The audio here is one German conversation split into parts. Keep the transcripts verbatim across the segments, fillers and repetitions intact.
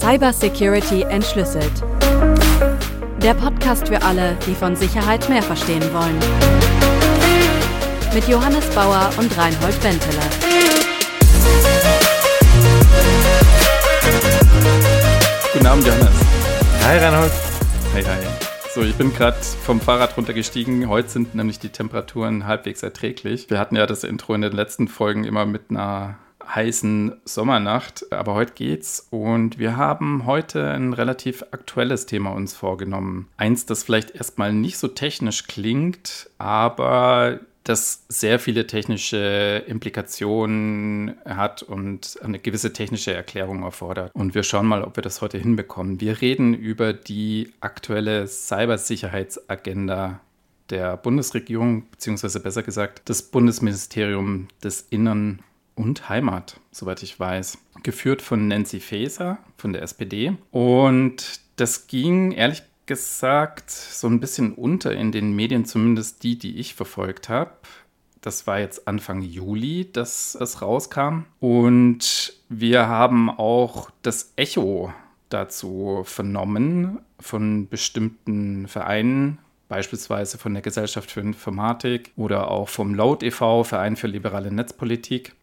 Cybersecurity entschlüsselt. Der Podcast für alle, die von Sicherheit mehr verstehen wollen. Mit Johannes Bauer und Reinhold Benteler. Guten Abend, Johannes. Hi, Reinhold. Hi, hi. So, ich bin gerade vom Fahrrad runtergestiegen. Heute sind nämlich die Temperaturen halbwegs erträglich. Wir hatten ja das Intro in den letzten Folgen immer mit einer heißen Sommernacht, aber heute geht's und wir haben heute ein relativ aktuelles Thema uns vorgenommen. Eins, das vielleicht erstmal nicht so technisch klingt, aber das sehr viele technische Implikationen hat und eine gewisse technische Erklärung erfordert. Und wir schauen mal, ob wir das heute hinbekommen. Wir reden über die aktuelle Cybersicherheitsagenda der Bundesregierung, beziehungsweise besser gesagt des Bundesministeriums des Innern und Heimat, soweit ich weiß. Geführt von Nancy Faeser von der S P D. Und das ging ehrlich gesagt so ein bisschen unter in den Medien, zumindest die, die ich verfolgt habe. Das war jetzt Anfang Juli, dass das rauskam. Und wir haben auch das Echo dazu vernommen von bestimmten Vereinen, beispielsweise von der Gesellschaft für Informatik oder auch vom Load e V, Verein für liberale Netzpolitik.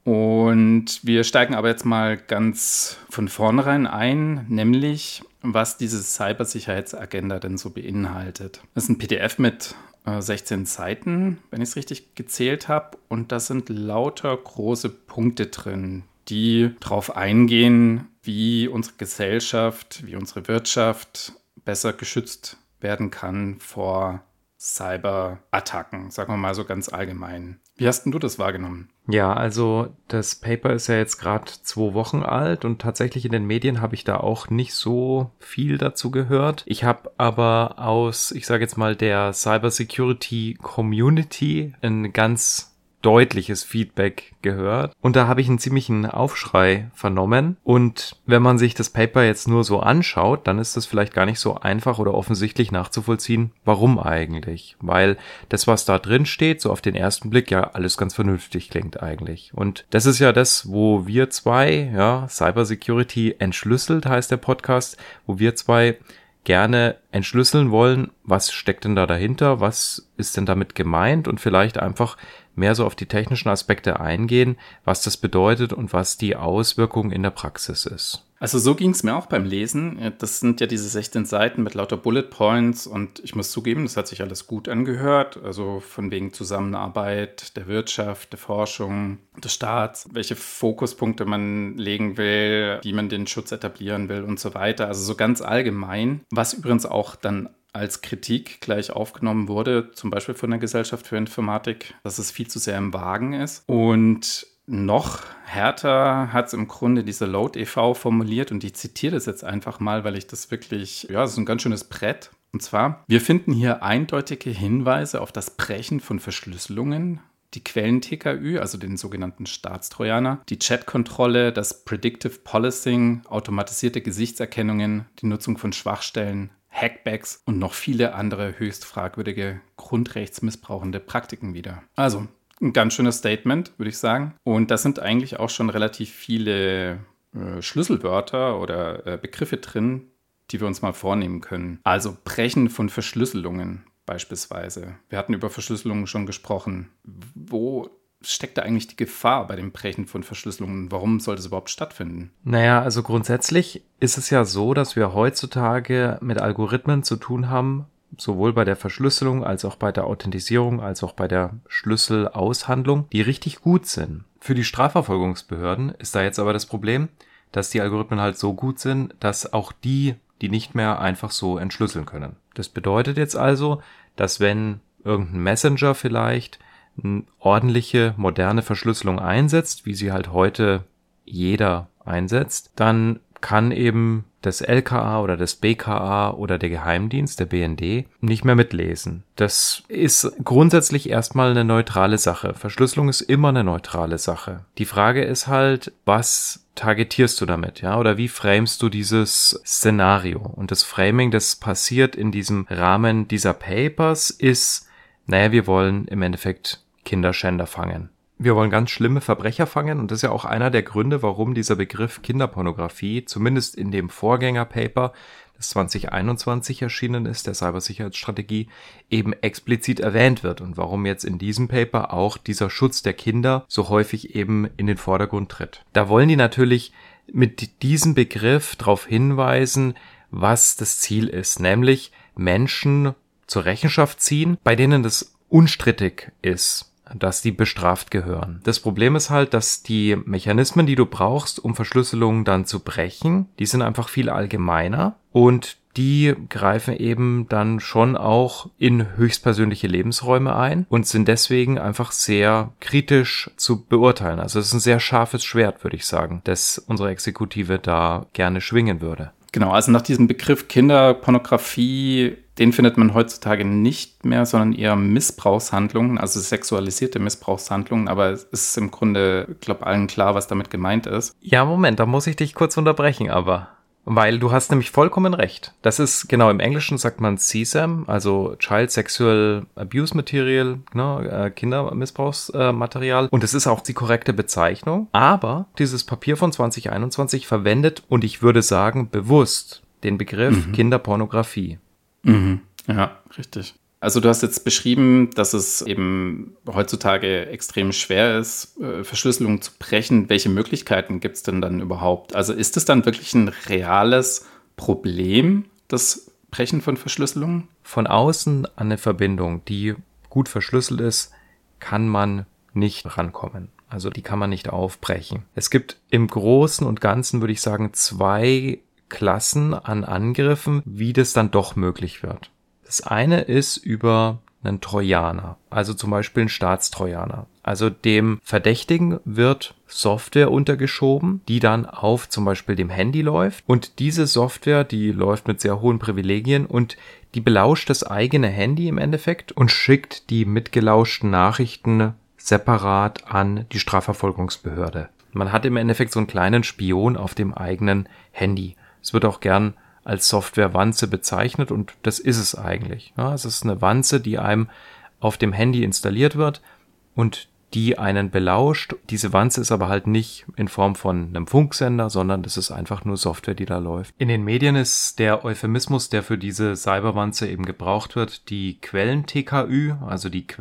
Und wir steigen aber jetzt mal ganz von vornherein ein, nämlich was diese Cybersicherheitsagenda denn so beinhaltet. Das ist ein P D F mit äh, sechzehn Seiten, wenn ich es richtig gezählt habe. Und da sind lauter große Punkte drin, die darauf eingehen, wie unsere Gesellschaft, wie unsere Wirtschaft besser geschützt werden kann vor Cyberattacken, sagen wir mal so ganz allgemein. Wie hast denn du das wahrgenommen? Ja, also das Paper ist ja jetzt gerade zwei Wochen alt und tatsächlich in den Medien habe ich da auch nicht so viel dazu gehört. Ich habe aber aus, ich sage jetzt mal, der Cybersecurity Community ein ganz deutliches Feedback gehört. Und da habe ich einen ziemlichen Aufschrei vernommen. Und wenn man sich das Paper jetzt nur so anschaut, dann ist das vielleicht gar nicht so einfach oder offensichtlich nachzuvollziehen, warum eigentlich. Weil das, was da drin steht, so auf den ersten Blick ja alles ganz vernünftig klingt eigentlich. Und das ist ja das, wo wir zwei, ja, Cybersecurity entschlüsselt heißt der Podcast, wo wir zwei gerne entschlüsseln wollen, was steckt denn da dahinter, was ist denn damit gemeint und vielleicht einfach mehr so auf die technischen Aspekte eingehen, was das bedeutet und was die Auswirkung in der Praxis ist. Also so ging es mir auch beim Lesen. Das sind ja diese sechzehn Seiten mit lauter Bullet Points und ich muss zugeben, das hat sich alles gut angehört. Also von wegen Zusammenarbeit der Wirtschaft, der Forschung, des Staats, welche Fokuspunkte man legen will, wie man den Schutz etablieren will und so weiter. Also so ganz allgemein, was übrigens auch dann als Kritik gleich aufgenommen wurde, zum Beispiel von der Gesellschaft für Informatik, dass es viel zu sehr im Wagen ist. Und noch härter hat es im Grunde diese Load e V formuliert und ich zitiere das jetzt einfach mal, weil ich das wirklich, ja, das ist ein ganz schönes Brett. Und zwar, wir finden hier eindeutige Hinweise auf das Brechen von Verschlüsselungen, die Quellen-T K Ü, also den sogenannten Staatstrojaner, die Chat-Kontrolle, das Predictive Policing, automatisierte Gesichtserkennungen, die Nutzung von Schwachstellen, Hackbacks und noch viele andere höchst fragwürdige, grundrechtsmissbrauchende Praktiken wieder. Also ein ganz schönes Statement, würde ich sagen. Und da sind eigentlich auch schon relativ viele äh, Schlüsselwörter oder äh, Begriffe drin, die wir uns mal vornehmen können. Also Brechen von Verschlüsselungen beispielsweise. Wir hatten über Verschlüsselungen schon gesprochen. Wo steckt da eigentlich die Gefahr bei dem Brechen von Verschlüsselungen? Warum sollte es überhaupt stattfinden? Naja, also grundsätzlich ist es ja so, dass wir heutzutage mit Algorithmen zu tun haben, sowohl bei der Verschlüsselung als auch bei der Authentisierung als auch bei der Schlüsselaushandlung, die richtig gut sind. Für die Strafverfolgungsbehörden ist da jetzt aber das Problem, dass die Algorithmen halt so gut sind, dass auch die, die nicht mehr einfach so entschlüsseln können. Das bedeutet jetzt also, dass wenn irgendein Messenger vielleicht eine ordentliche, moderne Verschlüsselung einsetzt, wie sie halt heute jeder einsetzt, dann kann eben das L K A oder das B K A oder der Geheimdienst, der B N D, nicht mehr mitlesen. Das ist grundsätzlich erstmal eine neutrale Sache. Verschlüsselung ist immer eine neutrale Sache. Die Frage ist halt, was targetierst du damit, ja? Oder wie framest du dieses Szenario? Und das Framing, das passiert in diesem Rahmen dieser Papers, ist, naja, wir wollen im Endeffekt Kinderschänder fangen. wir wollen ganz schlimme Verbrecher fangen und das ist ja auch einer der Gründe, warum dieser Begriff Kinderpornografie zumindest in dem Vorgängerpaper, das zwanzig einundzwanzig erschienen ist, der Cybersicherheitsstrategie, eben explizit erwähnt wird und warum jetzt in diesem Paper auch dieser Schutz der Kinder so häufig eben in den Vordergrund tritt. Da wollen die natürlich mit diesem Begriff darauf hinweisen, was das Ziel ist, nämlich Menschen zur Rechenschaft ziehen, bei denen das unstrittig ist, dass die bestraft gehören. Das Problem ist halt, dass die Mechanismen, die du brauchst, um Verschlüsselungen dann zu brechen, die sind einfach viel allgemeiner und die greifen eben dann schon auch in höchstpersönliche Lebensräume ein und sind deswegen einfach sehr kritisch zu beurteilen. Also es ist ein sehr scharfes Schwert, würde ich sagen, das unsere Exekutive da gerne schwingen würde. Genau, also nach diesem Begriff Kinderpornografie, den findet man heutzutage nicht mehr, sondern eher Missbrauchshandlungen, also sexualisierte Missbrauchshandlungen. Aber es ist im Grunde, ich glaube, allen klar, was damit gemeint ist. Ja, Moment, da muss ich dich kurz unterbrechen, aber... Weil du hast nämlich vollkommen recht. Das ist, genau, im Englischen sagt man C S A M, also Child Sexual Abuse Material, ne, Kindermissbrauchsmaterial. Und es ist auch die korrekte Bezeichnung. Aber dieses Papier von zwanzig einundzwanzig verwendet, und ich würde sagen, bewusst den Begriff mhm. Kinderpornografie. Mhm. Ja, richtig. Also du hast jetzt beschrieben, dass es eben heutzutage extrem schwer ist, Verschlüsselung zu brechen. Welche Möglichkeiten gibt es denn dann überhaupt? Also ist es dann wirklich ein reales Problem, das Brechen von Verschlüsselungen? Von außen an eine Verbindung, die gut verschlüsselt ist, kann man nicht rankommen. Also die kann man nicht aufbrechen. Es gibt im Großen und Ganzen, würde ich sagen, zwei Klassen an Angriffen, wie das dann doch möglich wird. Das eine ist über einen Trojaner, also zum Beispiel einen Staatstrojaner. Also dem Verdächtigen wird Software untergeschoben, die dann auf zum Beispiel dem Handy läuft. Und diese Software, die läuft mit sehr hohen Privilegien und die belauscht das eigene Handy im Endeffekt und schickt die mitgelauschten Nachrichten separat an die Strafverfolgungsbehörde. Man hat im Endeffekt so einen kleinen Spion auf dem eigenen Handy. Es wird auch gern als Software-Wanze bezeichnet und das ist es eigentlich. Ja, es ist eine Wanze, die einem auf dem Handy installiert wird und die einen belauscht. Diese Wanze ist aber halt nicht in Form von einem Funksender, sondern das ist einfach nur Software, die da läuft. In den Medien ist der Euphemismus, der für diese Cyberwanze eben gebraucht wird, die Quellen-T K Ü, also die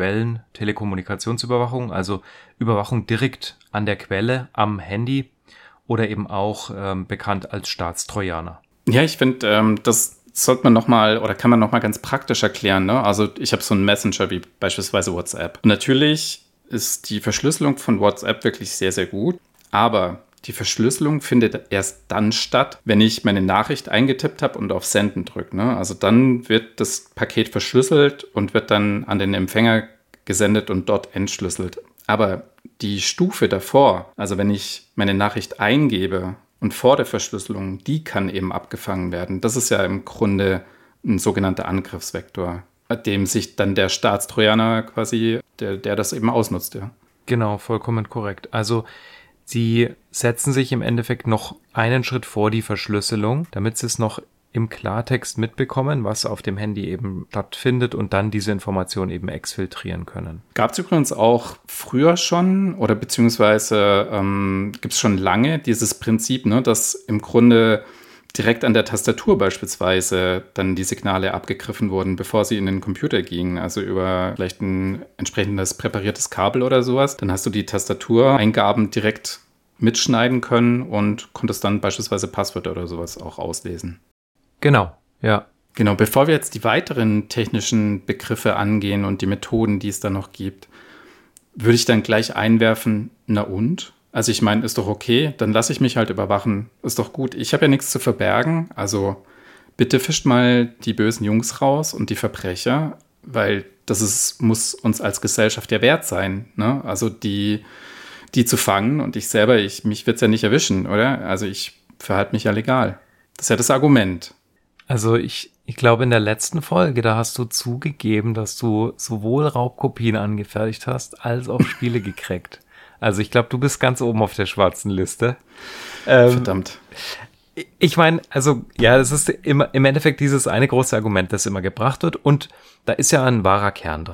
Quellen-Telekommunikationsüberwachung, also Überwachung direkt an der Quelle am Handy oder eben auch ähm, bekannt als Staatstrojaner. Ja, ich finde, ähm, das sollte man nochmal oder kann man nochmal ganz praktisch erklären. Ne? Also ich habe so einen Messenger wie beispielsweise WhatsApp. Und natürlich ist die Verschlüsselung von WhatsApp wirklich sehr, sehr gut. Aber die Verschlüsselung findet erst dann statt, wenn ich meine Nachricht eingetippt habe und auf Senden drücke. Ne? Also dann wird das Paket verschlüsselt und wird dann an den Empfänger gesendet und dort entschlüsselt. Aber die Stufe davor, also wenn ich meine Nachricht eingebe, und vor der Verschlüsselung, die kann eben abgefangen werden. Das ist ja im Grunde ein sogenannter Angriffsvektor, dem sich dann der Staatstrojaner quasi, der, der das eben ausnutzt, ja. Genau, vollkommen korrekt. Also sie setzen sich im Endeffekt noch einen Schritt vor die Verschlüsselung, damit sie es noch im Klartext mitbekommen, was auf dem Handy eben stattfindet und dann diese Information eben exfiltrieren können. Gab es übrigens auch früher schon oder beziehungsweise ähm, gibt es schon lange dieses Prinzip, ne, dass im Grunde direkt an der Tastatur beispielsweise dann die Signale abgegriffen wurden, bevor sie in den Computer gingen, also über vielleicht ein entsprechendes präpariertes Kabel oder sowas. Dann hast du die Tastatureingaben direkt mitschneiden können und konntest dann beispielsweise Passwörter oder sowas auch auslesen. Genau, ja. Genau, bevor wir jetzt die weiteren technischen Begriffe angehen und die Methoden, die es da noch gibt, würde ich dann gleich einwerfen, na und? Also ich meine, ist doch okay, dann lasse ich mich halt überwachen, ist doch gut. Ich habe ja nichts zu verbergen, also bitte fischt mal die bösen Jungs raus und die Verbrecher, weil das ist, muss uns als Gesellschaft ja wert sein, ne? Also die, die zu fangen und ich selber, ich, mich wird es ja nicht erwischen, oder? Also ich verhalte mich ja legal. Das ist ja das Argument. Also ich, ich glaube, in der letzten Folge, da hast du zugegeben, dass du sowohl Raubkopien angefertigt hast, als auch Spiele gecrackt. Also ich glaube, du bist ganz oben auf der schwarzen Liste. Ähm, Verdammt. Ich meine, also ja, das ist immer im Endeffekt dieses eine große Argument, das immer gebracht wird. Und da ist ja ein wahrer Kern dran.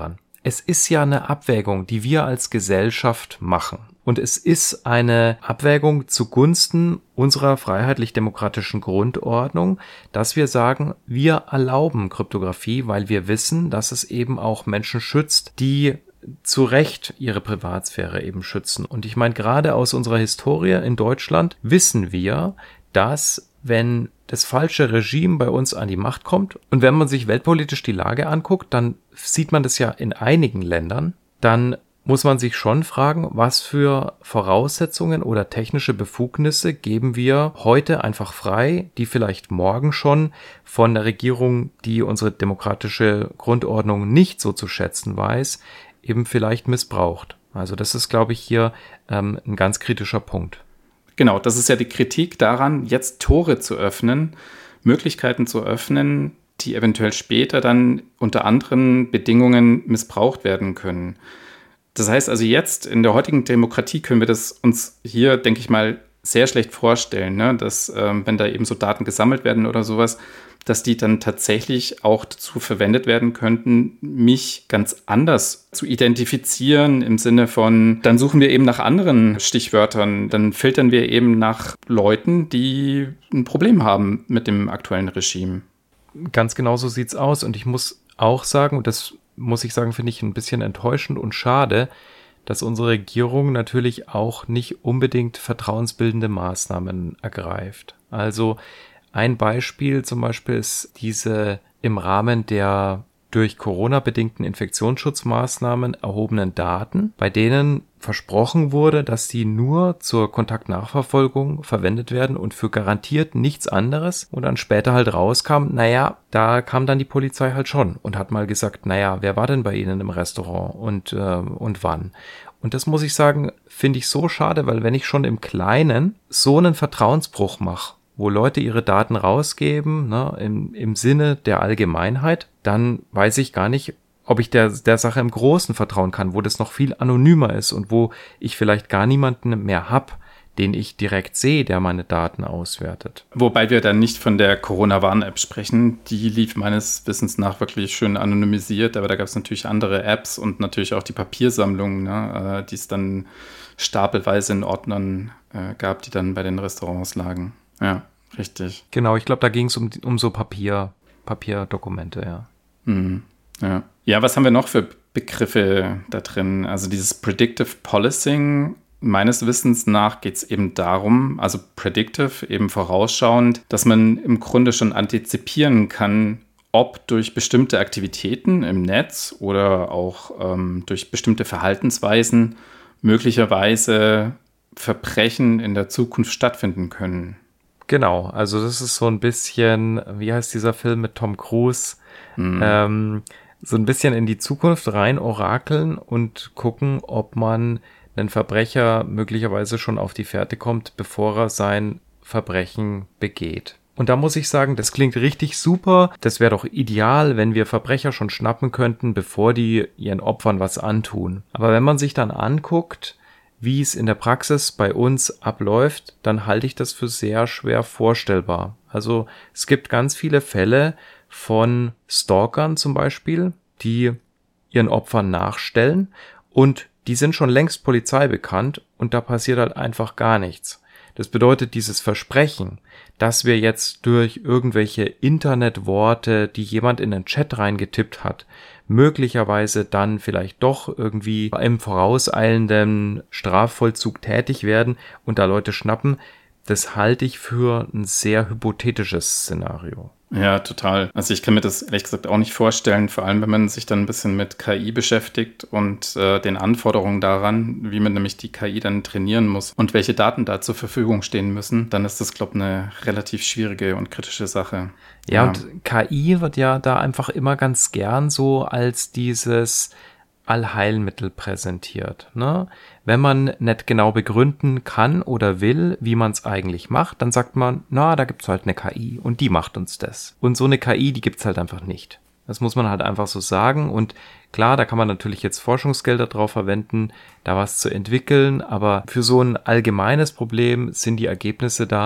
es ist ja eine Abwägung, die wir als Gesellschaft machen. Und es ist eine Abwägung zugunsten unserer freiheitlich-demokratischen Grundordnung, dass wir sagen, wir erlauben Kryptographie, weil wir wissen, dass es eben auch Menschen schützt, die zu Recht ihre Privatsphäre eben schützen. Und ich meine, gerade aus unserer Historie in Deutschland wissen wir, dass wenn das falsche Regime bei uns an die Macht kommt und wenn man sich weltpolitisch die Lage anguckt, dann sieht man das ja in einigen Ländern, dann muss man sich schon fragen, was für Voraussetzungen oder technische Befugnisse geben wir heute einfach frei, die vielleicht morgen schon von der Regierung, die unsere demokratische Grundordnung nicht so zu schätzen weiß, eben vielleicht missbraucht. Also das ist, glaube ich, hier ähm, ein ganz kritischer Punkt. Genau, das ist ja die Kritik daran, jetzt Tore zu öffnen, Möglichkeiten zu öffnen, die eventuell später dann unter anderen Bedingungen missbraucht werden können. Das heißt also jetzt in der heutigen Demokratie können wir das uns hier, denke ich mal, sehr schlecht vorstellen, ne? Dass ähm, wenn da eben so Daten gesammelt werden oder sowas, dass die dann tatsächlich auch dazu verwendet werden könnten, mich ganz anders zu identifizieren im Sinne von, dann suchen wir eben nach anderen Stichwörtern, dann filtern wir eben nach Leuten, die ein Problem haben mit dem aktuellen Regime. Ganz genau so sieht's aus und ich muss auch sagen, und das muss ich sagen, finde ich ein bisschen enttäuschend und schade, dass unsere Regierung natürlich auch nicht unbedingt vertrauensbildende Maßnahmen ergreift. Also ein Beispiel zum Beispiel ist diese im Rahmen der durch Corona bedingten Infektionsschutzmaßnahmen erhobenen Daten, bei denen versprochen wurde, dass sie nur zur Kontaktnachverfolgung verwendet werden und für garantiert nichts anderes. Und dann später halt rauskam, naja, da kam dann die Polizei halt schon und hat mal gesagt, naja, wer war denn bei Ihnen im Restaurant und, äh, und wann? Und das muss ich sagen, finde ich so schade, weil wenn ich schon im Kleinen so einen Vertrauensbruch mache, wo Leute ihre Daten rausgeben, ne, im, im Sinne der Allgemeinheit, dann weiß ich gar nicht, ob ich der, der Sache im Großen vertrauen kann, wo das noch viel anonymer ist und wo ich vielleicht gar niemanden mehr hab, den ich direkt sehe, der meine Daten auswertet. Wobei wir dann nicht von der Corona-Warn-App sprechen. Die lief meines Wissens nach wirklich schön anonymisiert, aber da gab es natürlich andere Apps und natürlich auch die Papiersammlung, ne, die es dann stapelweise in Ordnern äh, gab, die dann bei den Restaurants lagen. Ja, richtig. Genau, ich glaube, da ging es um, um so Papier, Papierdokumente, ja. Mhm, ja. Ja, was haben wir noch für Begriffe da drin? Also dieses Predictive Policing, meines Wissens nach geht es eben darum, also predictive, eben vorausschauend, dass man im Grunde schon antizipieren kann, ob durch bestimmte Aktivitäten im Netz oder auch ähm, durch bestimmte Verhaltensweisen möglicherweise Verbrechen in der Zukunft stattfinden können. Genau, also das ist so ein bisschen, wie heißt dieser Film mit Tom Cruise, mhm. ähm, so ein bisschen in die Zukunft rein orakeln und gucken, ob man einen Verbrecher möglicherweise schon auf die Fährte kommt, bevor er sein Verbrechen begeht. Und da muss ich sagen, das klingt richtig super. Das wäre doch ideal, wenn wir Verbrecher schon schnappen könnten, bevor die ihren Opfern was antun. Aber wenn man sich dann anguckt, wie es in der Praxis bei uns abläuft, dann halte ich das für sehr schwer vorstellbar. Also es gibt ganz viele Fälle von Stalkern zum Beispiel, die ihren Opfern nachstellen und die sind schon längst Polizei bekannt und da passiert halt einfach gar nichts. Das bedeutet, dieses Versprechen, dass wir jetzt durch irgendwelche Internetworte, die jemand in den Chat reingetippt hat, möglicherweise dann vielleicht doch irgendwie im vorauseilenden Strafvollzug tätig werden und da Leute schnappen, das halte ich für ein sehr hypothetisches Szenario. Ja, total. Also ich kann mir das ehrlich gesagt auch nicht vorstellen, vor allem wenn man sich dann ein bisschen mit K I beschäftigt und äh, den Anforderungen daran, wie man nämlich die K I dann trainieren muss und welche Daten da zur Verfügung stehen müssen, dann ist das, glaube ich, eine relativ schwierige und kritische Sache. Ja, ja, und K I wird ja da einfach immer ganz gern so als dieses Allheilmittel präsentiert, ne? Wenn man nicht genau begründen kann oder will, wie man es eigentlich macht, dann sagt man, na, da gibt's halt eine K I und die macht uns das. Und so eine K I, die gibt's halt einfach nicht. Das muss man halt einfach so sagen und klar, da kann man natürlich jetzt Forschungsgelder drauf verwenden, da was zu entwickeln, aber für so ein allgemeines Problem sind die Ergebnisse da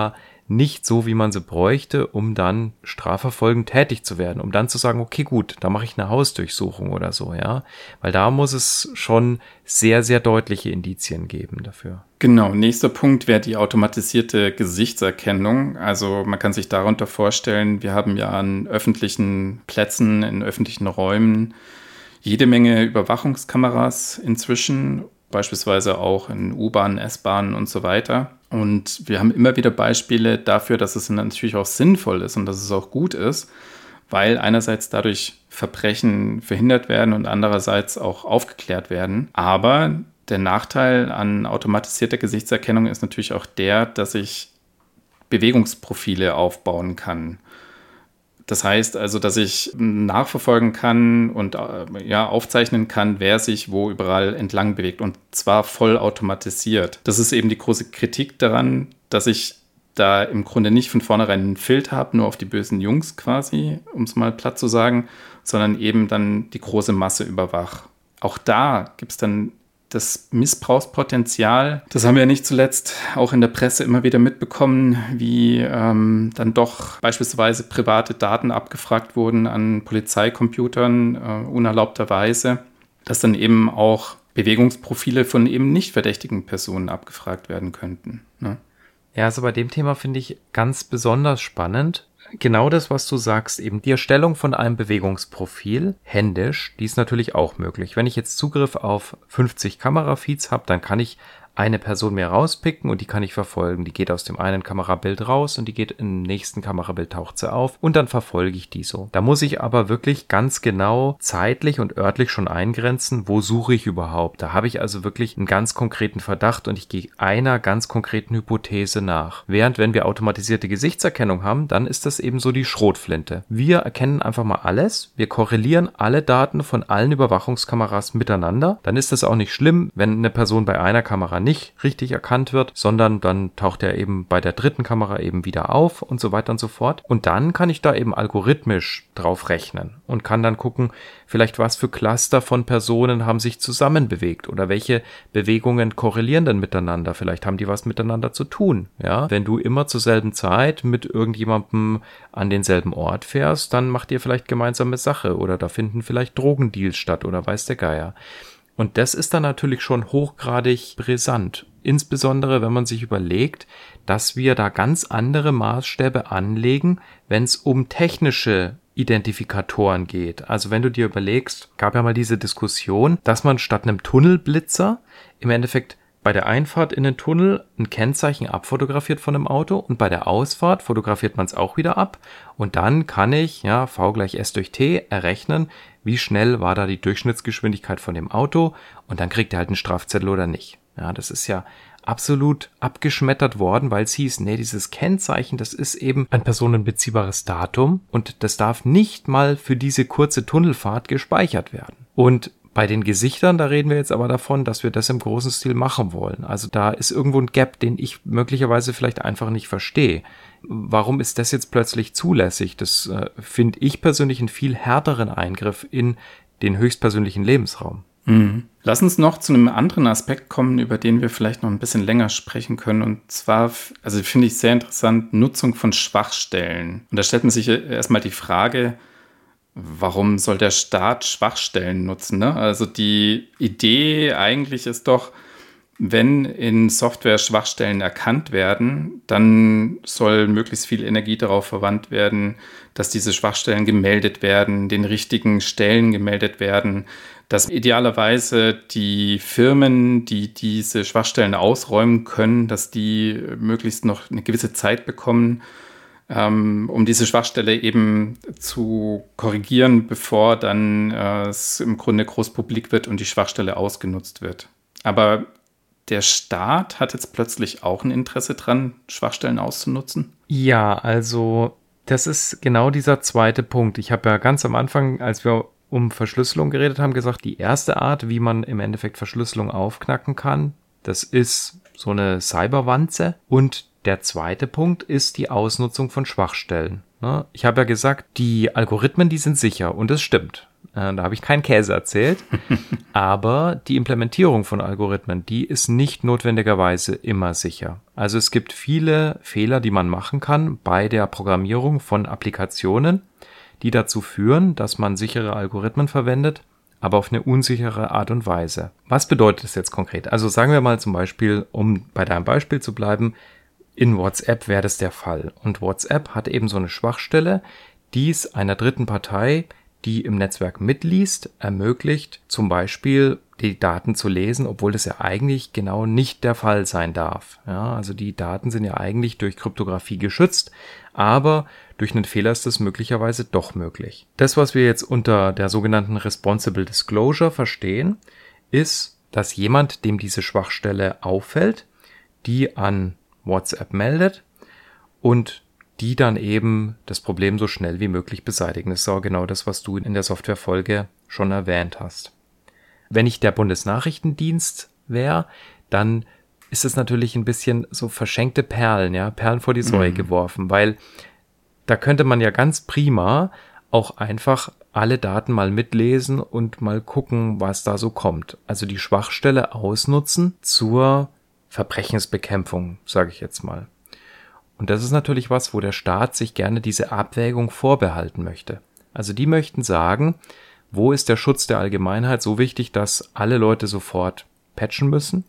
nicht so, wie man sie bräuchte, um dann strafverfolgend tätig zu werden, um dann zu sagen, okay, gut, da mache ich eine Hausdurchsuchung oder so, ja, weil da muss es schon sehr, sehr deutliche Indizien geben dafür. Genau, nächster Punkt wäre die automatisierte Gesichtserkennung. Also man kann sich darunter vorstellen, wir haben ja an öffentlichen Plätzen, in öffentlichen Räumen jede Menge Überwachungskameras inzwischen, beispielsweise auch in U-Bahnen, S-Bahnen und so weiter. Und wir haben immer wieder Beispiele dafür, dass es natürlich auch sinnvoll ist und dass es auch gut ist, weil einerseits dadurch Verbrechen verhindert werden und andererseits auch aufgeklärt werden. Aber der Nachteil an automatisierter Gesichtserkennung ist natürlich auch der, dass ich Bewegungsprofile aufbauen kann. Das heißt also, dass ich nachverfolgen kann und ja, aufzeichnen kann, wer sich wo überall entlang bewegt und zwar voll automatisiert. Das ist eben die große Kritik daran, dass ich da im Grunde nicht von vornherein einen Filter habe, nur auf die bösen Jungs quasi, um es mal platt zu sagen, sondern eben dann die große Masse überwach. Auch da gibt es dann das Missbrauchspotenzial, das haben wir ja nicht zuletzt auch in der Presse immer wieder mitbekommen, wie ähm, dann doch beispielsweise private Daten abgefragt wurden an Polizeicomputern äh, unerlaubterweise, dass dann eben auch Bewegungsprofile von eben nicht verdächtigen Personen abgefragt werden könnten. Ne? Ja, also bei dem Thema finde ich ganz besonders spannend, genau das, was du sagst, eben die Erstellung von einem Bewegungsprofil händisch, die ist natürlich auch möglich. Wenn ich jetzt Zugriff auf fünfzig Kamerafeeds habe, dann kann ich eine Person mir rauspicken und die kann ich verfolgen. Die geht aus dem einen Kamerabild raus und die geht im nächsten Kamerabild, taucht sie auf und dann verfolge ich die so. Da muss ich aber wirklich ganz genau zeitlich und örtlich schon eingrenzen, wo suche ich überhaupt. Da habe ich also wirklich einen ganz konkreten Verdacht und ich gehe einer ganz konkreten Hypothese nach. Während wenn wir automatisierte Gesichtserkennung haben, dann ist das eben so die Schrotflinte. Wir erkennen einfach mal alles, wir korrelieren alle Daten von allen Überwachungskameras miteinander. Dann ist das auch nicht schlimm, wenn eine Person bei einer Kamera nicht nicht richtig erkannt wird, sondern dann taucht er eben bei der dritten Kamera eben wieder auf und so weiter und so fort. Und dann kann ich da eben algorithmisch drauf rechnen und kann dann gucken, vielleicht was für Cluster von Personen haben sich zusammenbewegt oder welche Bewegungen korrelieren denn miteinander. Vielleicht haben die was miteinander zu tun. Ja, wenn du immer zur selben Zeit mit irgendjemandem an denselben Ort fährst, dann macht ihr vielleicht gemeinsame Sache oder da finden vielleicht Drogendeals statt oder weiß der Geier. Und das ist dann natürlich schon hochgradig brisant. Insbesondere, wenn man sich überlegt, dass wir da ganz andere Maßstäbe anlegen, wenn es um technische Identifikatoren geht. Also wenn du dir überlegst, gab ja mal diese Diskussion, dass man statt einem Tunnelblitzer im Endeffekt bei der Einfahrt in den Tunnel ein Kennzeichen abfotografiert von einem Auto und bei der Ausfahrt fotografiert man es auch wieder ab und dann kann ich, ja, V gleich S durch T errechnen, wie schnell war da die Durchschnittsgeschwindigkeit von dem Auto und dann kriegt er halt einen Strafzettel oder nicht. Ja, das ist ja absolut abgeschmettert worden, weil es hieß, nee, dieses Kennzeichen, das ist eben ein personenbeziehbares Datum und das darf nicht mal für diese kurze Tunnelfahrt gespeichert werden. Und bei den Gesichtern, da reden wir jetzt aber davon, dass wir das im großen Stil machen wollen. Also da ist irgendwo ein Gap, den ich möglicherweise vielleicht einfach nicht verstehe. Warum ist das jetzt plötzlich zulässig? Das äh, finde ich persönlich einen viel härteren Eingriff in den höchstpersönlichen Lebensraum. Mhm. Lass uns noch zu einem anderen Aspekt kommen, über den wir vielleicht noch ein bisschen länger sprechen können. Und zwar, also finde ich sehr interessant, Nutzung von Schwachstellen. Und da stellt man sich erstmal die Frage, warum soll der Staat Schwachstellen nutzen? Ne? Also die Idee eigentlich ist doch, wenn in Software Schwachstellen erkannt werden, dann soll möglichst viel Energie darauf verwandt werden, dass diese Schwachstellen gemeldet werden, den richtigen Stellen gemeldet werden, dass idealerweise die Firmen, die diese Schwachstellen ausräumen können, dass die möglichst noch eine gewisse Zeit bekommen, um diese Schwachstelle eben zu korrigieren, bevor dann äh, es im Grunde groß publik wird und die Schwachstelle ausgenutzt wird. Aber der Staat hat jetzt plötzlich auch ein Interesse dran, Schwachstellen auszunutzen? Ja, also das ist genau dieser zweite Punkt. Ich habe ja ganz am Anfang, als wir um Verschlüsselung geredet haben, gesagt, die erste Art, wie man im Endeffekt Verschlüsselung aufknacken kann, das ist so eine Cyberwanze und der zweite Punkt ist die Ausnutzung von Schwachstellen. Ich habe ja gesagt, die Algorithmen, die sind sicher und das stimmt. Äh, da habe ich keinen Käse erzählt. Aber die Implementierung von Algorithmen, die ist nicht notwendigerweise immer sicher. Also es gibt viele Fehler, die man machen kann bei der Programmierung von Applikationen, die dazu führen, dass man sichere Algorithmen verwendet, aber auf eine unsichere Art und Weise. Was bedeutet das jetzt konkret? Also sagen wir mal zum Beispiel, um bei deinem Beispiel zu bleiben, in WhatsApp wäre das der Fall. Und WhatsApp hat eben so eine Schwachstelle, die es einer dritten Partei, die im Netzwerk mitliest, ermöglicht, zum Beispiel die Daten zu lesen, obwohl das ja eigentlich genau nicht der Fall sein darf. Ja, also die Daten sind ja eigentlich durch Kryptographie geschützt, aber durch einen Fehler ist das möglicherweise doch möglich. Das, was wir jetzt unter der sogenannten Responsible Disclosure verstehen, ist, dass jemand, dem diese Schwachstelle auffällt, die an WhatsApp meldet und die dann eben das Problem so schnell wie möglich beseitigen. Das ist auch genau das, was du in der Softwarefolge schon erwähnt hast. Wenn ich der Bundesnachrichtendienst wäre, dann ist es natürlich ein bisschen so verschenkte Perlen, ja, Perlen vor die Säue mhm. geworfen, weil da könnte man ja ganz prima auch einfach alle Daten mal mitlesen und mal gucken, was da so kommt. Also die Schwachstelle ausnutzen zur Verbrechensbekämpfung, sage ich jetzt mal. Und das ist natürlich was, wo der Staat sich gerne diese Abwägung vorbehalten möchte. Also die möchten sagen, wo ist der Schutz der Allgemeinheit so wichtig, dass alle Leute sofort patchen müssen?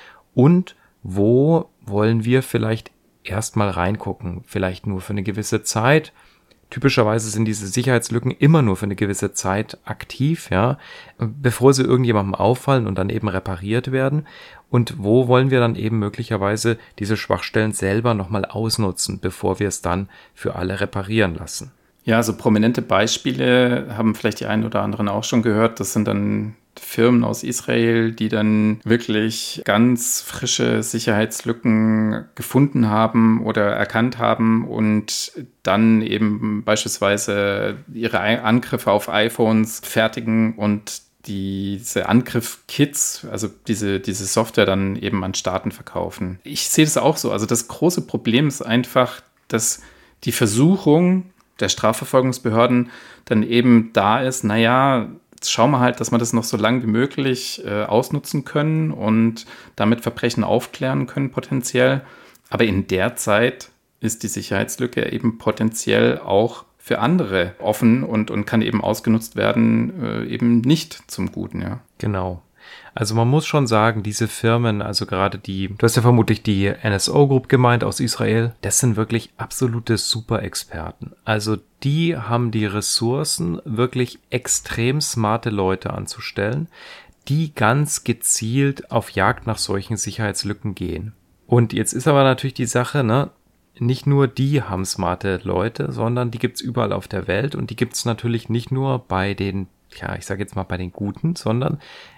Und wo wollen wir vielleicht erstmal reingucken? Vielleicht nur für eine gewisse Zeit. Typischerweise sind diese Sicherheitslücken immer nur für eine gewisse Zeit aktiv, ja, bevor sie irgendjemandem auffallen und dann eben repariert werden. Und wo wollen wir dann eben möglicherweise diese Schwachstellen selber nochmal ausnutzen, bevor wir es dann für alle reparieren lassen? Ja, so prominente Beispiele haben vielleicht die einen oder anderen auch schon gehört. Das sind dann Firmen aus Israel, die dann wirklich ganz frische Sicherheitslücken gefunden haben oder erkannt haben und dann eben beispielsweise ihre Angriffe auf iPhones fertigen und diese Angriff-Kits, also diese, diese Software dann eben an Staaten verkaufen. Ich sehe das auch so. Also das große Problem ist einfach, dass die Versuchung der Strafverfolgungsbehörden dann eben da ist, naja, jetzt schauen wir halt, dass wir das noch so lange wie möglich äh, ausnutzen können und damit Verbrechen aufklären können potenziell. Aber in der Zeit ist die Sicherheitslücke eben potenziell auch für andere offen und, und kann eben ausgenutzt werden, äh, eben nicht zum Guten, ja. Genau. Also man muss schon sagen, diese Firmen, also gerade die, du hast ja vermutlich die N S O Group gemeint aus Israel, das sind wirklich absolute Super-Experten. Also die haben die Ressourcen, wirklich extrem smarte Leute anzustellen, die ganz gezielt auf Jagd nach solchen Sicherheitslücken gehen. Und jetzt ist aber natürlich die Sache, ne, nicht nur die haben smarte Leute, sondern die gibt's überall auf der Welt und die gibt's natürlich nicht nur bei den, ja, ich sage jetzt mal bei den Guten, sondern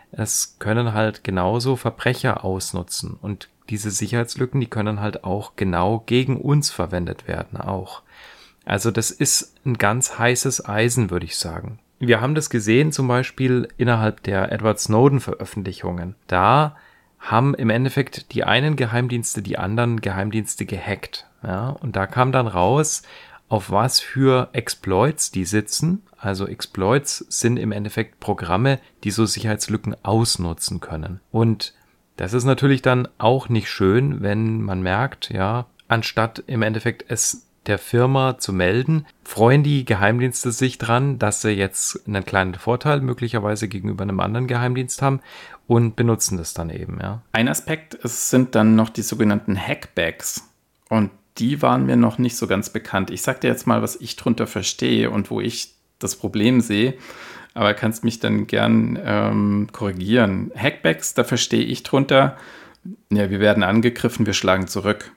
es können halt genauso Verbrecher ausnutzen und diese Sicherheitslücken, die können halt auch genau gegen uns verwendet werden auch. Also das ist ein ganz heißes Eisen, würde ich sagen. Wir haben das gesehen zum Beispiel innerhalb der Edward Snowden-Veröffentlichungen. Da haben im Endeffekt die einen Geheimdienste die anderen Geheimdienste gehackt. Ja, und da kam dann raus, auf was für Exploits die sitzen. Also Exploits sind im Endeffekt Programme, die so Sicherheitslücken ausnutzen können. Und das ist natürlich dann auch nicht schön, wenn man merkt, ja, anstatt im Endeffekt es der Firma zu melden, freuen die Geheimdienste sich dran, dass sie jetzt einen kleinen Vorteil möglicherweise gegenüber einem anderen Geheimdienst haben und benutzen das dann eben, ja. Ein Aspekt, es sind dann noch die sogenannten Hackbacks und die waren mir noch nicht so ganz bekannt. Ich sag dir jetzt mal, was ich drunter verstehe und wo ich das Problem sehe, aber kannst mich dann gern ähm, korrigieren. Hackbacks, da verstehe ich drunter, ja, wir werden angegriffen, wir schlagen zurück.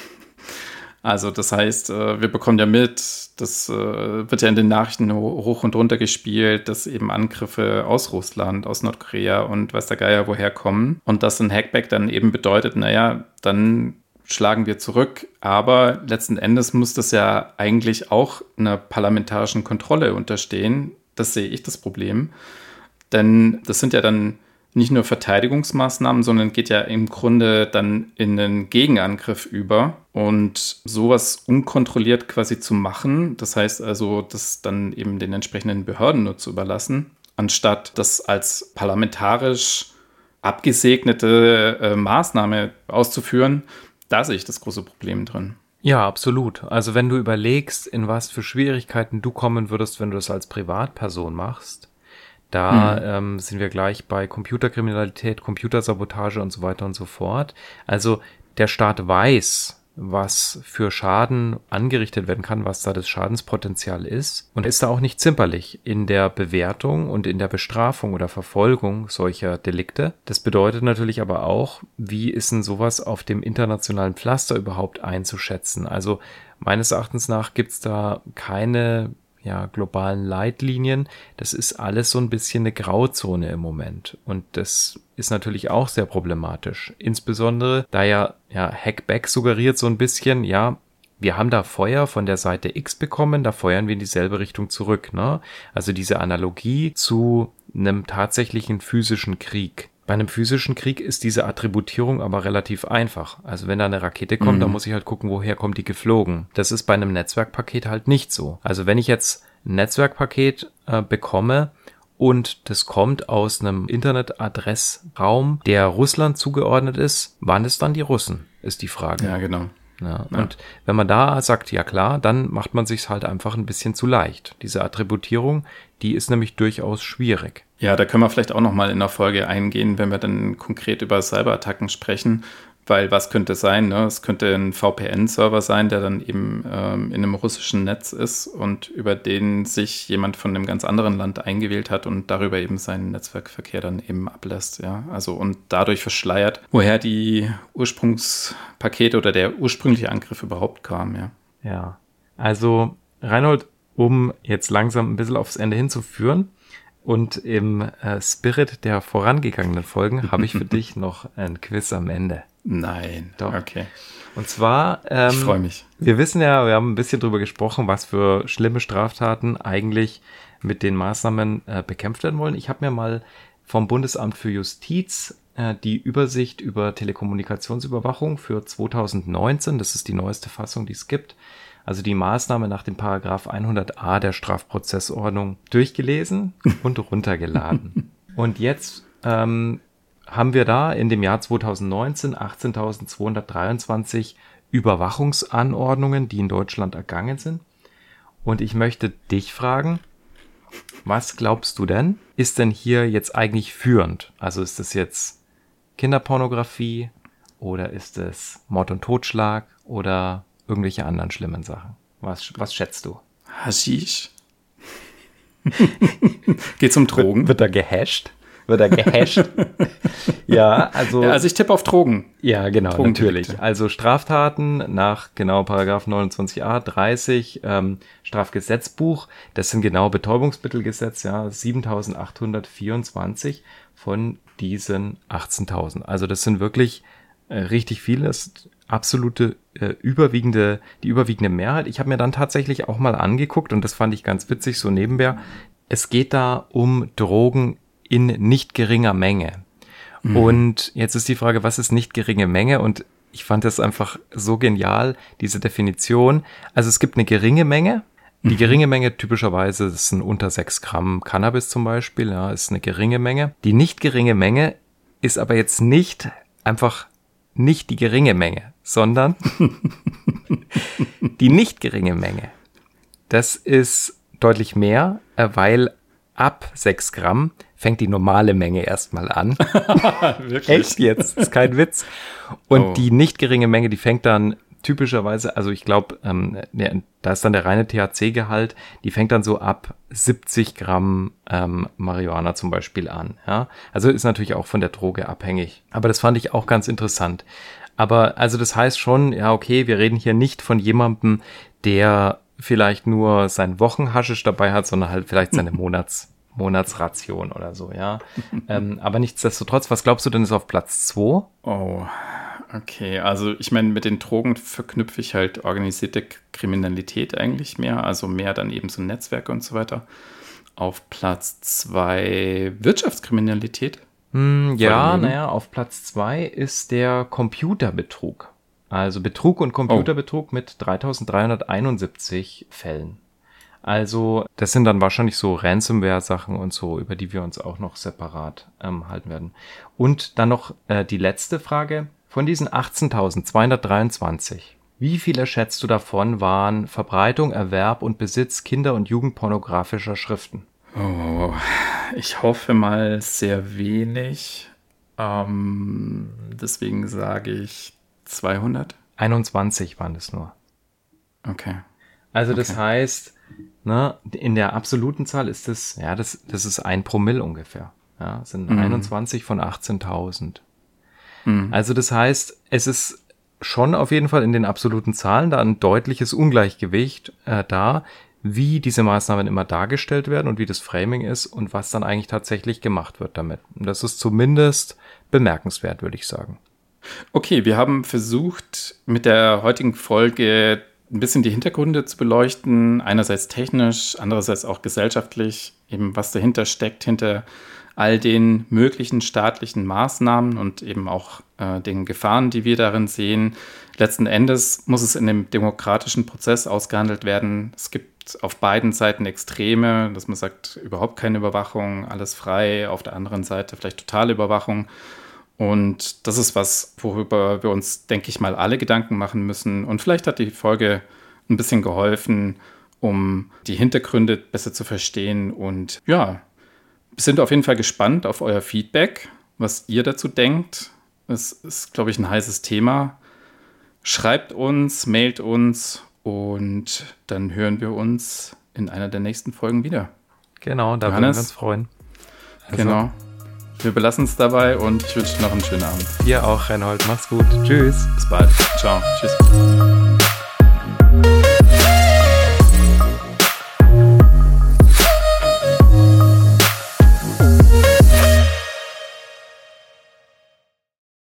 Also das heißt, wir bekommen ja mit, das wird ja in den Nachrichten hoch und runter gespielt, dass eben Angriffe aus Russland, aus Nordkorea und weiß der Geier woher kommen. Und dass ein Hackback dann eben bedeutet, naja, dann schlagen wir zurück. Aber letzten Endes muss das ja eigentlich auch einer parlamentarischen Kontrolle unterstehen. Das sehe ich das Problem. Denn das sind ja dann nicht nur Verteidigungsmaßnahmen, sondern geht ja im Grunde dann in einen Gegenangriff über. Und sowas unkontrolliert quasi zu machen, das heißt also, das dann eben den entsprechenden Behörden nur zu überlassen, anstatt das als parlamentarisch abgesegnete äh, Maßnahme auszuführen. Da sehe ich das große Problem drin. Ja, absolut. Also wenn du überlegst, in was für Schwierigkeiten du kommen würdest, wenn du das als Privatperson machst, da mhm. ähm, sind wir gleich bei Computerkriminalität, Computersabotage und so weiter und so fort. Also der Staat weiß, was für Schaden angerichtet werden kann, was da das Schadenspotenzial ist und ist da auch nicht zimperlich in der Bewertung und in der Bestrafung oder Verfolgung solcher Delikte. Das bedeutet natürlich aber auch, wie ist denn sowas auf dem internationalen Pflaster überhaupt einzuschätzen? Also meines Erachtens nach gibt's da keine ja, globalen Leitlinien. Das ist alles so ein bisschen eine Grauzone im Moment. Und das ist natürlich auch sehr problematisch. Insbesondere, da ja, ja Hackback suggeriert so ein bisschen, ja, wir haben da Feuer von der Seite X bekommen, da feuern wir in dieselbe Richtung zurück, ne? Also diese Analogie zu einem tatsächlichen physischen Krieg. Bei einem physischen Krieg ist diese Attributierung aber relativ einfach. Also wenn da eine Rakete kommt, mhm. dann muss ich halt gucken, woher kommt die geflogen. Das ist bei einem Netzwerkpaket halt nicht so. Also wenn ich jetzt ein Netzwerkpaket äh, bekomme und das kommt aus einem Internetadressraum, der Russland zugeordnet ist, waren es dann die Russen, ist die Frage. Ja, genau. Ja, ja. Und wenn man da sagt, ja klar, dann macht man sich's halt einfach ein bisschen zu leicht. Diese Attributierung, die ist nämlich durchaus schwierig. Ja, da können wir vielleicht auch nochmal in der Folge eingehen, wenn wir dann konkret über Cyberattacken sprechen, weil was könnte es sein? Ne? Es könnte ein V P N-Server sein, der dann eben ähm, in einem russischen Netz ist und über den sich jemand von einem ganz anderen Land eingewählt hat und darüber eben seinen Netzwerkverkehr dann eben ablässt. Ja? Also und dadurch verschleiert, woher die Ursprungspakete oder der ursprüngliche Angriff überhaupt kam. Ja, ja. Also Reinhold, um jetzt langsam ein bisschen aufs Ende hinzuführen, und im äh, Spirit der vorangegangenen Folgen habe ich für dich noch ein Quiz am Ende. Nein. Doch. Okay. Und zwar, ähm, ich freue mich. Wir wissen ja, wir haben ein bisschen drüber gesprochen, was für schlimme Straftaten eigentlich mit den Maßnahmen äh, bekämpft werden wollen. Ich habe mir mal vom Bundesamt für Justiz äh, die Übersicht über Telekommunikationsüberwachung für zwanzig neunzehn, das ist die neueste Fassung, die es gibt, also die Maßnahme nach dem Paragraph hundert a der Strafprozessordnung durchgelesen und runtergeladen. Und jetzt ähm, haben wir da in dem Jahr zwanzig neunzehn achtzehntausendzweihundertdreiundzwanzig Überwachungsanordnungen, die in Deutschland ergangen sind. Und ich möchte dich fragen, was glaubst du denn, ist denn hier jetzt eigentlich führend? Also ist das jetzt Kinderpornografie oder ist es Mord und Totschlag oder irgendwelche anderen schlimmen Sachen? Was, was schätzt du? Haschisch. Geht's um Drogen? Wird, wird da gehasht? Wird da gehasht? Ja, also... Ja, also ich tippe auf Drogen. Ja, genau, natürlich. Also Straftaten nach genau Paragraph neunundzwanzig a, dreißig, ähm, Strafgesetzbuch, das sind genau Betäubungsmittelgesetz, ja, siebentausendachthundertvierundzwanzig von diesen achtzehntausend. Also das sind wirklich äh, richtig viele, das ist absolute äh, überwiegende, die überwiegende Mehrheit. Ich habe mir dann tatsächlich auch mal angeguckt und das fand ich ganz witzig, so nebenbei. Es geht da um Drogen in nicht geringer Menge. Mhm. Und jetzt ist die Frage, was ist nicht geringe Menge? Und ich fand das einfach so genial, diese Definition. Also es gibt eine geringe Menge. Die mhm. geringe Menge typischerweise, das sind unter sechs Gramm Cannabis zum Beispiel, ja, ist eine geringe Menge. Die nicht geringe Menge ist aber jetzt nicht einfach nicht die geringe Menge, sondern die nicht geringe Menge. Das ist deutlich mehr, weil ab sechs Gramm fängt die normale Menge erstmal an. Wirklich? Echt jetzt? Das ist kein Witz. Und oh. die nicht geringe Menge, die fängt dann typischerweise, also ich glaube, ähm, ne, da ist dann der reine T H C-Gehalt, die fängt dann so ab siebzig Gramm ähm, Marihuana zum Beispiel an. Ja? Also ist natürlich auch von der Droge abhängig. Aber das fand ich auch ganz interessant. Aber also das heißt schon, ja okay, wir reden hier nicht von jemandem, der vielleicht nur sein Wochenhaschisch dabei hat, sondern halt vielleicht seine Monats Monatsration oder so, ja. ähm, aber nichtsdestotrotz, was glaubst du denn ist auf Platz zwei? Oh, okay. Also ich meine, mit den Drogen verknüpfe ich halt organisierte Kriminalität eigentlich mehr, also mehr dann eben so Netzwerke und so weiter. Auf Platz zwei Wirtschaftskriminalität. Hm, ja, naja, auf Platz zwei ist der Computerbetrug. Also Betrug und Computerbetrug oh. mit dreitausenddreihunderteinundsiebzig Fällen. Also das sind dann wahrscheinlich so Ransomware-Sachen und so, über die wir uns auch noch separat ähm, halten werden. Und dann noch äh, die letzte Frage. Von diesen achtzehntausendzweihundertdreiundzwanzig, wie viele schätzt du davon waren Verbreitung, Erwerb und Besitz kinder- und jugendpornografischer Schriften? Oh, ich hoffe mal sehr wenig. Ähm, deswegen sage ich zweihundert. einundzwanzig waren es nur. Okay. Also okay. das heißt, ne, in der absoluten Zahl ist das, ja, das, das ist ein Promille ungefähr. Ja, das sind mhm. einundzwanzig von achtzehntausend. Mhm. Also das heißt, es ist schon auf jeden Fall in den absoluten Zahlen da ein deutliches Ungleichgewicht äh, da, wie diese Maßnahmen immer dargestellt werden und wie das Framing ist und was dann eigentlich tatsächlich gemacht wird damit. Und das ist zumindest bemerkenswert, würde ich sagen. Okay, wir haben versucht, mit der heutigen Folge ein bisschen die Hintergründe zu beleuchten, einerseits technisch, andererseits auch gesellschaftlich, eben was dahinter steckt, hinter all den möglichen staatlichen Maßnahmen und eben auch äh, den Gefahren, die wir darin sehen. Letzten Endes muss es in dem demokratischen Prozess ausgehandelt werden. Es gibt auf beiden Seiten Extreme, dass man sagt, überhaupt keine Überwachung, alles frei, auf der anderen Seite vielleicht totale Überwachung. Und das ist was, worüber wir uns, denke ich mal, alle Gedanken machen müssen. Und vielleicht hat die Folge ein bisschen geholfen, um die Hintergründe besser zu verstehen. Und ja, wir sind auf jeden Fall gespannt auf euer Feedback, was ihr dazu denkt. Es ist, glaube ich, ein heißes Thema. Schreibt uns, mailt uns und dann hören wir uns in einer der nächsten Folgen wieder. Genau, da würden wir uns freuen. Also. Genau. Wir belassen es dabei und ich wünsche dir noch einen schönen Abend. Dir auch, Reinhold. Mach's gut. Tschüss. Bis bald. Ciao. Tschüss.